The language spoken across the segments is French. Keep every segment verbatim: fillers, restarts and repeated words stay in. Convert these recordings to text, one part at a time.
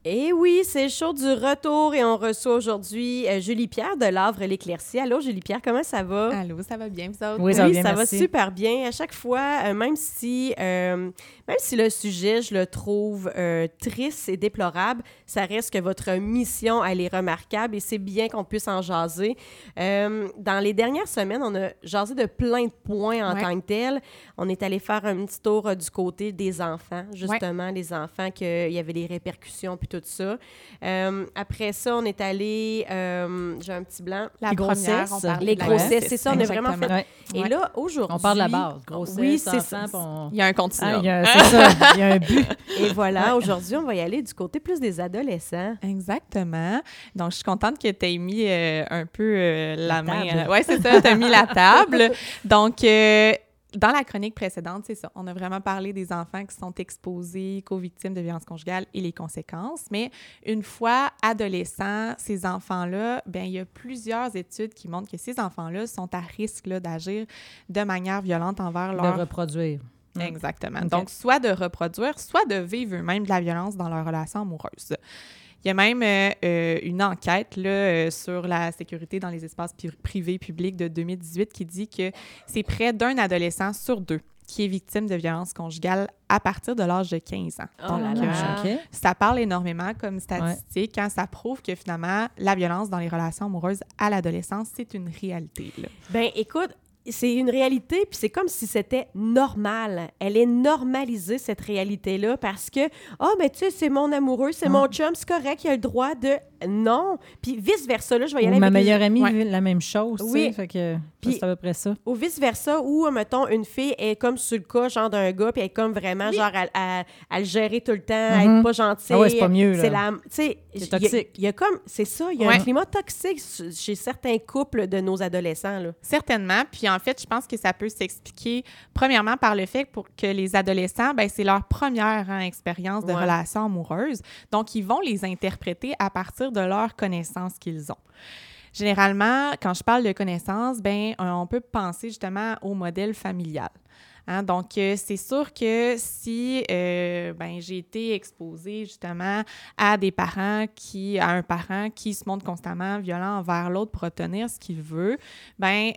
Et oui, c'est le show du retour et on reçoit aujourd'hui euh, Julie-Pierre de l'Havre l'Éclaircie. Allô, Julie-Pierre, comment ça va? Allô, ça va bien, vous autres? Oui, ça, oui, va, bien, ça va merci. super bien. À chaque fois, euh, même si euh, même si le sujet, je le trouve euh, triste et déplorable, ça reste que votre mission, elle est remarquable et c'est bien qu'on puisse en jaser. Euh, dans les dernières semaines, on a jasé de plein de points en ouais. tant que tel. On est allé faire un petit tour euh, du côté des enfants, justement, ouais. les enfants, qu'il y avait des répercussions puis tout ça. Euh, après ça, on est allé, euh, j'ai un petit blanc. La les grossesses. On les grossesses, c'est ça, on exactement. a vraiment fait. Ouais. Et ouais. là, aujourd'hui... On parle de la base, grossesse, oui, c'est enfant, ça. On... Il y a un continuum. Ah, il y a, c'est ça, il y a un but. Et voilà, aujourd'hui, on va y aller du côté plus des adolescents. Exactement. Donc, je suis contente que tu aies mis euh, un peu euh, la, la main... Euh, oui, c'est ça, tu as mis la table. Donc... Euh, Dans la chronique précédente, c'est ça, on a vraiment parlé des enfants qui sont exposés qu'aux victimes de violences conjugales et les conséquences, mais une fois adolescents, ces enfants-là, bien, il y a plusieurs études qui montrent que ces enfants-là sont à risque là, d'agir de manière violente envers leur... De reproduire. Exactement. Okay. Donc, soit de reproduire, soit de vivre eux-mêmes de la violence dans leur relation amoureuse. Il y a même euh, une enquête là, euh, sur la sécurité dans les espaces pi- privés publics de deux mille dix-huit qui dit que c'est près d'un adolescent sur deux qui est victime de violences conjugales à partir de l'âge de quinze ans. Oh là là. Euh, ça parle énormément comme statistique ouais. quand ça prouve que finalement, la violence dans les relations amoureuses à l'adolescence, c'est une réalité. Là. Ben écoute, c'est une réalité, puis c'est comme si c'était normal. Elle est normalisée, cette réalité-là, parce que, ah, oh, mais tu sais, c'est mon amoureux, c'est mmh. mon chum, c'est correct, il a le droit de... Non. Puis vice-versa, là, je vais y aller ou avec... ma meilleure les... amie ouais. vit la même chose, oui. tu sais, fait que puis, c'est à peu près ça. Ou vice-versa, où, mettons, une fille est comme sur le cas, genre d'un gars, puis elle est comme vraiment, oui. genre, à, à, à le gérer tout le temps, mm-hmm. à être pas gentille. Ah ouais, c'est pas mieux, là. C'est la... Tu sais, c'est toxique. Il y, y a comme... C'est ça, il y a ouais. un climat toxique chez certains couples de nos adolescents, là. Certainement. Puis en fait, je pense que ça peut s'expliquer, premièrement, par le fait pour que les adolescents, ben c'est leur première hein, expérience de ouais. relation amoureuse. Donc, ils vont les interpréter à partir de leurs connaissances qu'ils ont. Généralement, quand je parle de connaissances, ben on peut penser justement au modèle familial. Hein? Donc, euh, c'est sûr que si euh, ben, j'ai été exposée justement à des parents qui, à un parent qui se montre constamment violent envers l'autre pour obtenir ce qu'il veut, ben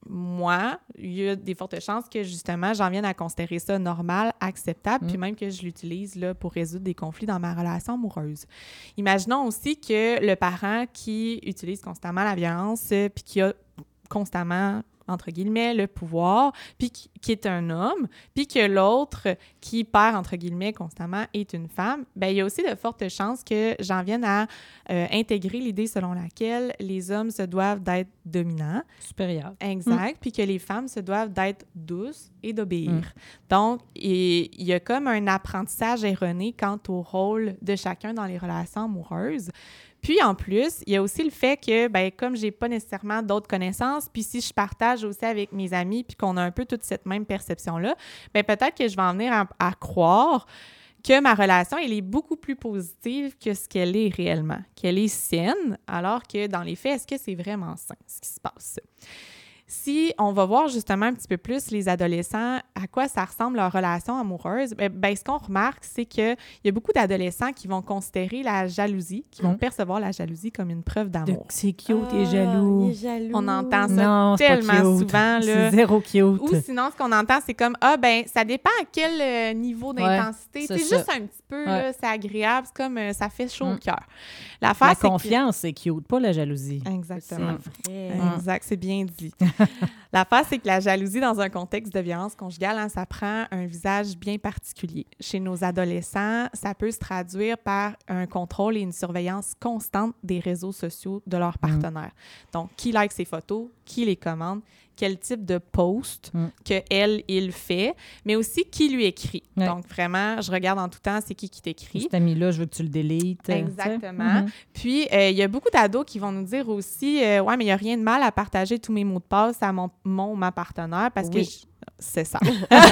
moi, il y a des fortes chances que, justement, j'en vienne à considérer ça normal, acceptable, mmh. puis même que je l'utilise là, pour résoudre des conflits dans ma relation amoureuse. Imaginons aussi que le parent qui utilise constamment la violence, euh, puis qui a constamment, entre guillemets, le pouvoir, puis qui, qui est un homme, puis que l'autre qui perd, entre guillemets, constamment est une femme, bien, il y a aussi de fortes chances que j'en vienne à euh, intégrer l'idée selon laquelle les hommes se doivent d'être dominants. Supérieurs. Exact. Mm. Puis que les femmes se doivent d'être douces et d'obéir. Mm. Donc, il y a comme un apprentissage erroné quant au rôle de chacun dans les relations amoureuses. Puis, en plus, il y a aussi le fait que, ben, comme j'ai pas nécessairement d'autres connaissances, puis si je partage aussi avec mes amis, puis qu'on a un peu toute cette même perception-là, bien, peut-être que je vais en venir à, à croire que ma relation, elle est beaucoup plus positive que ce qu'elle est réellement, qu'elle est saine, alors que dans les faits, est-ce que c'est vraiment sain, ce qui se passe? Si on va voir justement un petit peu plus les adolescents, à quoi ça ressemble leur relation amoureuse, bien, bien, ce qu'on remarque, c'est qu'il y a beaucoup d'adolescents qui vont considérer la jalousie, qui vont mmh. percevoir la jalousie comme une preuve d'amour. C'est cute, ah, il est jaloux. Il est jaloux. On entend ça non, tellement souvent. Là. C'est zéro cute. Ou sinon, ce qu'on entend, c'est comme, ah ben, ça dépend à quel euh, niveau d'intensité. Ouais, c'est, c'est juste un petit peu, ouais. là, c'est agréable, c'est comme, euh, ça fait chaud mmh. au cœur. L'affaire, la c'est confiance, que... c'est cute, pas la jalousie. Exactement. C'est vrai. Exact, c'est bien dit. L'affaire, c'est que la jalousie dans un contexte de violence conjugale, hein, ça prend un visage bien particulier. Chez nos adolescents, ça peut se traduire par un contrôle et une surveillance constante des réseaux sociaux de leurs partenaires. Mmh. Donc, qui like ses photos, qui les commande, quel type de post mm. qu'elle, il fait, mais aussi qui lui écrit. Ouais. Donc, vraiment, je regarde en tout temps, c'est qui qui t'écrit. Cet ami-là, je veux que tu le délites. Exactement. Mm-hmm. Puis, il euh, y a beaucoup d'ados qui vont nous dire aussi, euh, ouais, mais il n'y a rien de mal à partager tous mes mots de passe à mon, mon ma partenaire parce oui. que... Je, c'est ça.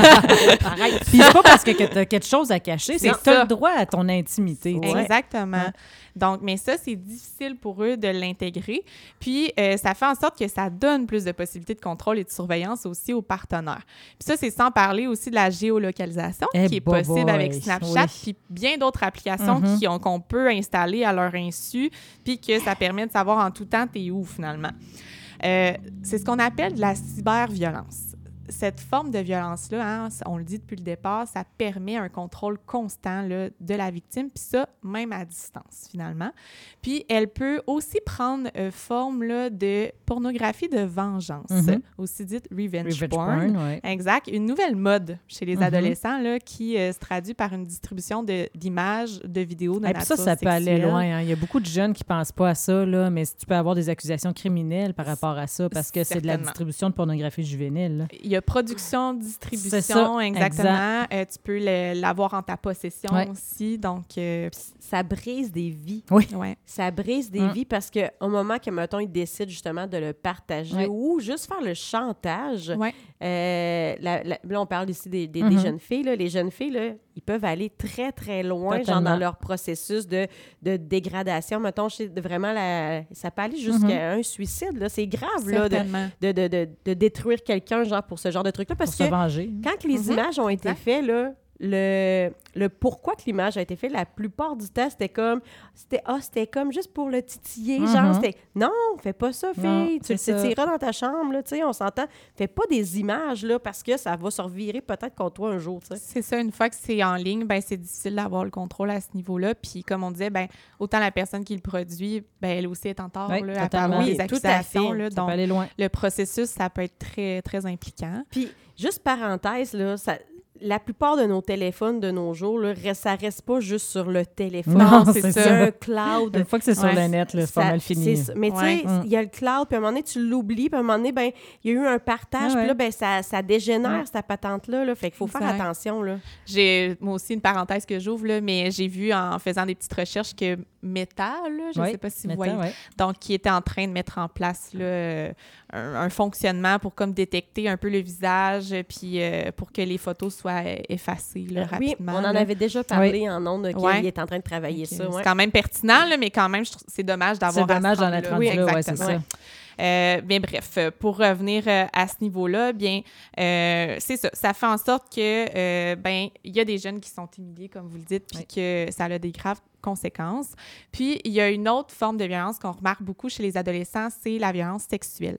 Arrête. Puis c'est pas parce que, que tu as quelque chose à cacher, c'est, c'est que tu as le droit à ton intimité. Ouais. Exactement. Ouais. Donc, mais ça, c'est difficile pour eux de l'intégrer. Puis, euh, ça fait en sorte que ça donne plus de possibilités de contrôle et de surveillance aussi aux partenaires. Puis ça, c'est sans parler aussi de la géolocalisation hey qui est boy possible boy. avec Snapchat, oui. Puis bien d'autres applications mm-hmm. qui ont, qu'on peut installer à leur insu, puis que ça permet de savoir en tout temps t'es où, finalement. Euh, c'est ce qu'on appelle de la cyberviolence. Cette forme de violence-là, hein, on le dit depuis le départ, ça permet un contrôle constant là, de la victime, puis ça, même à distance, finalement. Puis, elle peut aussi prendre euh, forme là, de pornographie de vengeance, mm-hmm. aussi dite revenge, revenge porn. porn ouais. Exact. Une nouvelle mode chez les mm-hmm. adolescents là, qui euh, se traduit par une distribution de, d'images, de vidéos de Et nature ça, ça sexuelle. peut aller loin. Hein. Il y a beaucoup de jeunes qui ne pensent pas à ça, là, mais tu peux avoir des accusations criminelles par rapport à ça, parce que Certainement. C'est de la distribution de pornographie juvénile. Là. Il y a production, distribution, c'est ça, exactement. Exact. Euh, tu peux le, l'avoir en ta possession ouais. aussi. Donc, euh, ça brise des vies. Oui. Ouais. Ça brise des hum. vies parce qu'au moment que, mettons, ils décident justement de le partager ouais. ou juste faire le chantage, ouais. euh, la, la, là, on parle ici des, des, mm-hmm. des jeunes filles. Là. Les jeunes filles, là, ils peuvent aller très, très loin genre dans leur processus de, de dégradation. Mettons, je sais, de vraiment, la, ça peut aller jusqu'à mm-hmm. un suicide. Là. C'est grave là, de, de, de, de, de détruire quelqu'un genre pour ce genre de truc-là. Parce pour que se venger. Quand les mm-hmm. images ont été exact. Faites, là, le, le pourquoi que l'image a été faite, la plupart du temps, c'était comme, c'était, ah, c'était comme juste pour le titiller. Mm-hmm. Genre, c'était, non, fais pas ça, fille. Non, tu le titilleras dans ta chambre, là, tu sais, on s'entend. Fais pas des images, là, parce que ça va se revirer peut-être contre toi un jour, tu sais. C'est ça, une fois que c'est en ligne, ben c'est difficile d'avoir le contrôle à ce niveau-là. Puis, comme on disait, ben autant la personne qui le produit, ben elle aussi est en tort, oui, là, à avoir oui, des accusations, là. Ça donc, peut aller loin. Le processus, ça peut être très, très impliquant. Puis, juste parenthèse, là, ça... La plupart de nos téléphones de nos jours, là, ça reste pas juste sur le téléphone. Non, c'est, c'est ça. un cloud. Une fois que c'est sur ouais, le net, là, c'est pas mal fini. C'est, mais tu sais, il ouais. y a le cloud, puis à un moment donné, tu l'oublies, puis à un moment donné, ben, il y a eu un partage, puis ouais. là, ben, ça, ça dégénère, ouais. cette patente-là. Là, fait qu'il faut exact. Faire attention. Là. J'ai, moi aussi, une parenthèse que j'ouvre, là, mais j'ai vu en faisant des petites recherches que Meta, là, je ne ouais, sais pas si Meta, vous voyez, ouais. donc qui était en train de mettre en place là, un, un fonctionnement pour comme détecter un peu le visage, puis euh, pour que les photos soient effacées là, rapidement. Oui, on en là. avait déjà parlé oui. en ondes qu'il ouais. est en train de travailler okay. ça. Ouais. C'est quand même pertinent, là, mais quand même, je trouve, c'est dommage d'avoir C'est dommage d'en être rendu oui, là, ouais, c'est ça. Euh, bien bref, pour revenir euh, à ce niveau-là, bien, euh, c'est ça. Ça fait en sorte que, euh, ben, il y a des jeunes qui sont timidés, comme vous le dites, puis oui. que ça a des graves conséquences. Puis, il y a une autre forme de violence qu'on remarque beaucoup chez les adolescents, c'est la violence sexuelle.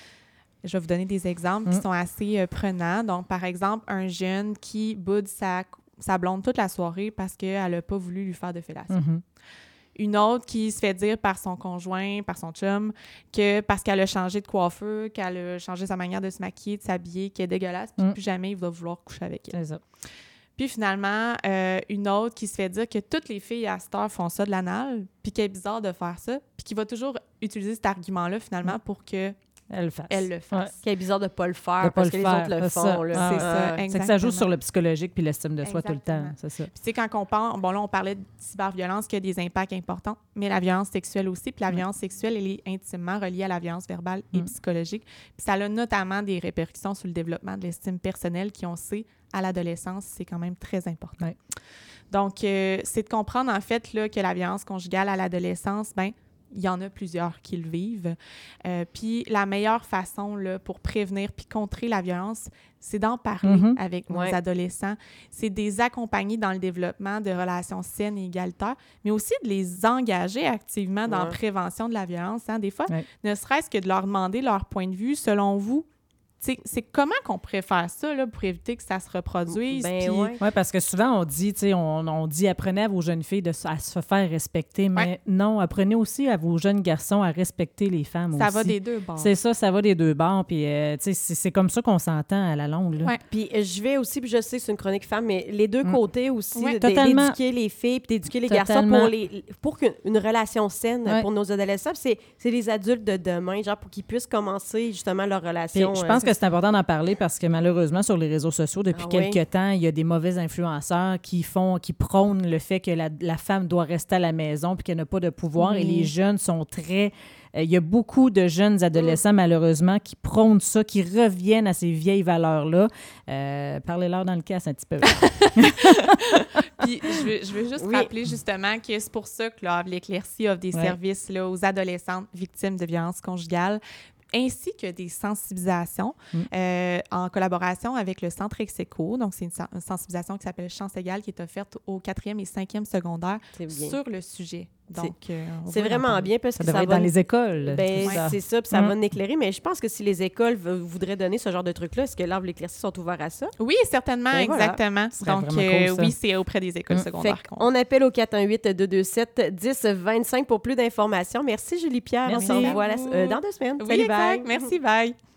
Je vais vous donner des exemples mmh. qui sont assez euh, prenants. Donc, par exemple, un jeune qui boude sa, sa blonde toute la soirée parce qu'elle n'a pas voulu lui faire de fellation. Mmh. Une autre qui se fait dire par son conjoint, par son chum, que parce qu'elle a changé de coiffeur, qu'elle a changé sa manière de se maquiller, de s'habiller, qu'elle est dégueulasse, puis mmh. plus jamais il va vouloir coucher avec elle. C'est ça. Puis finalement, euh, une autre qui se fait dire que toutes les filles à cette heure font ça de l'anal, puis qu'elle est bizarre de faire ça, puis qui va toujours utiliser cet argument-là finalement mmh. pour que Elle le fasse. Elle le fasse. Ouais. Qui est bizarre de ne pas le faire de parce pas que le les autres le c'est font. Ça. Là. Ah, c'est ça, exactement. C'est que ça joue sur le psychologique puis l'estime de soi exactement. Tout le temps. C'est ça. Puis tu sais, quand on parle, bon là, on parlait de cyberviolence qui a des impacts importants, mais la violence sexuelle aussi. Puis la mm. violence sexuelle, elle est intimement reliée à la violence verbale et mm. psychologique. Puis ça a notamment des répercussions sur le développement de l'estime personnelle qui, on sait, à l'adolescence, c'est quand même très important. Ouais. Donc, euh, c'est de comprendre, en fait, là, que la violence conjugale à l'adolescence, bien, il y en a plusieurs qui le vivent. Euh, puis la meilleure façon là, pour prévenir puis contrer la violence, c'est d'en parler mm-hmm. avec nos ouais. adolescents. C'est de les accompagner dans le développement de relations saines et égalitaires, mais aussi de les engager activement dans ouais. la prévention de la violence. Hein. Des fois, ouais. ne serait-ce que de leur demander leur point de vue, selon vous, C'est, c'est comment qu'on préfère ça là, pour éviter que ça se reproduise? Ben puis... oui, ouais, parce que souvent, on dit, tu sais, on, on dit apprenez à vos jeunes filles de, à se faire respecter, mais ouais. non, apprenez aussi à vos jeunes garçons à respecter les femmes ça aussi. Ça va des deux bords. C'est ça, ça va des deux bords, puis euh, tu sais, c'est, c'est comme ça qu'on s'entend à la longue. Là. Ouais. Puis euh, je vais aussi, puis je sais que c'est une chronique femme, mais les deux mm. côtés aussi, ouais, de, d'éduquer les filles puis d'éduquer les totalement. garçons pour, les, pour qu'une relation saine ouais. pour nos adolescents. C'est, c'est les adultes de demain, genre pour qu'ils puissent commencer justement leur relation. Puis, je pense euh, que c'est important d'en parler parce que malheureusement, sur les réseaux sociaux, depuis ah, quelques oui. temps, il y a des mauvais influenceurs qui font, qui prônent le fait que la, la femme doit rester à la maison puis qu'elle n'a pas de pouvoir. Oui. Et les jeunes sont très... Euh, il y a beaucoup de jeunes adolescents, mm. malheureusement, qui prônent ça, qui reviennent à ces vieilles valeurs-là. Euh, parlez-leur dans le casse un petit peu. Puis, je veux, je veux juste oui. rappeler justement que c'est pour ça que là, l'Éclaircie offre des ouais. services là, aux adolescentes victimes de violences conjugales, ainsi que des sensibilisations mm. euh, en collaboration avec le Centre Execo. Donc, c'est une, une sensibilisation qui s'appelle Chance égale qui est offerte au quatrième et cinquième secondaire sur le sujet. Donc, c'est, euh, c'est vraiment bien parce ça que devrait ça être va... dans les écoles. Ben, ça. C'est ça, puis ça mm. va nous éclairer. Mais je pense que si les écoles v- voudraient donner ce genre de truc-là, est-ce que l'Arbre de l'Éclaircie sont ouverts à ça? Oui, certainement, ben, exactement. Voilà. Donc, euh, cool, oui, c'est auprès des écoles mm. secondaires. On appelle au quatre un huit, deux deux sept, un zéro deux cinq pour plus d'informations. Merci, Julie-Pierre. Merci. On se revoit la, euh, dans deux semaines. Oui, Salut, exact. bye. Merci, bye.